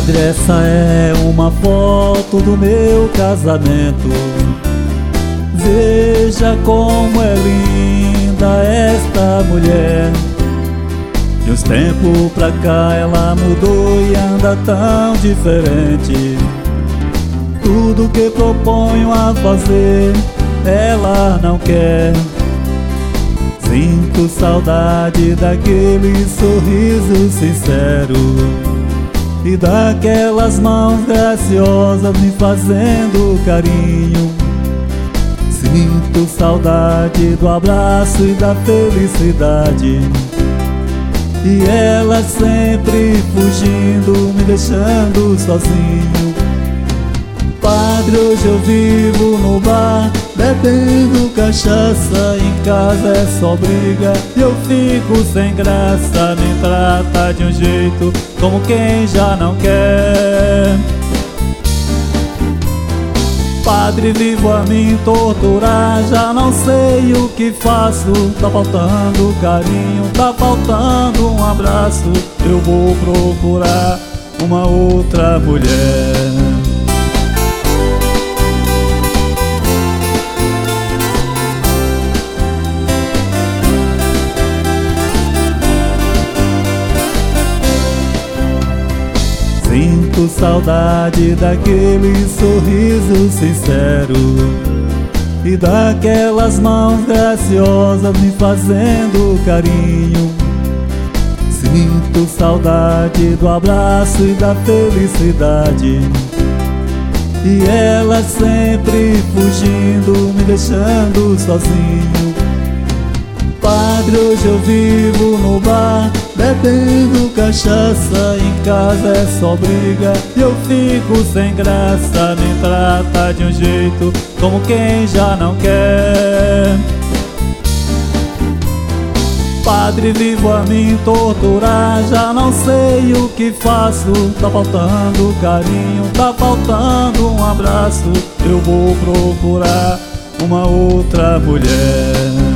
Padre, essa é uma foto do meu casamento. Veja como é linda esta mulher. De uns tempos pra cá ela mudou e anda tão diferente. Tudo que proponho a fazer ela não quer. Sinto saudade daquele sorriso sincero e daquelas mãos graciosas me fazendo carinho. Sinto saudade do abraço e da felicidade, e ela sempre fugindo, me deixando sozinho. Padre, hoje eu vivo no bar, bebendo cachaça. Em casa é só briga e eu fico sem graça. Me trata de um jeito como quem já não quer. Padre, vivo a me torturar, já não sei o que faço. Tá faltando carinho, tá faltando um abraço. Eu vou procurar uma outra mulher. Sinto saudade daquele sorriso sincero e daquelas mãos graciosas me fazendo carinho. Sinto saudade do abraço e da felicidade, e ela sempre fugindo, me deixando sozinho. Padre, hoje eu vivo no bar, bebendo cachaça. Em casa é só briga e eu fico sem graça. Me trata de um jeito como quem já não quer. Padre, vivo a me torturar, já não sei o que faço. Tá faltando carinho, tá faltando um abraço. Eu vou procurar uma outra mulher.